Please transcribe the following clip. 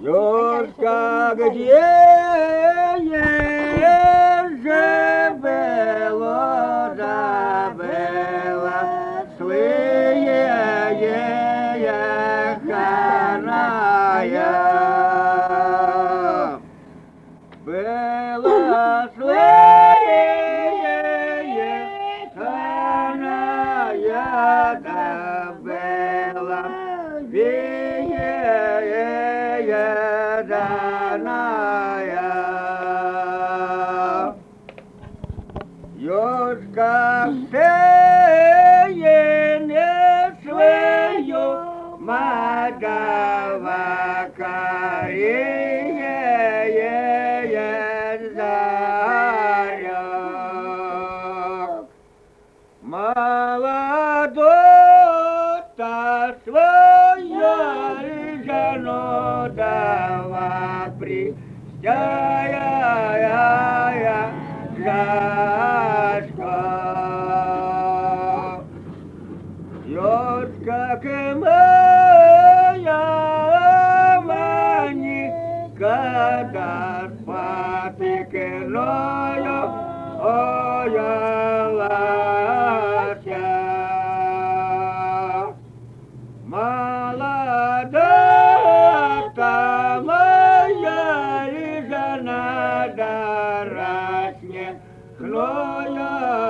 Ёшка, где живела, забыла, злые ханая. Была злые ханая, да была данная. Ёшка не свою мадава зарек. Молодота своя рижану дала пристяя жашка. Ёшка моя маника, да спати кеною оялася. Молодота моя рижана, да расне хноя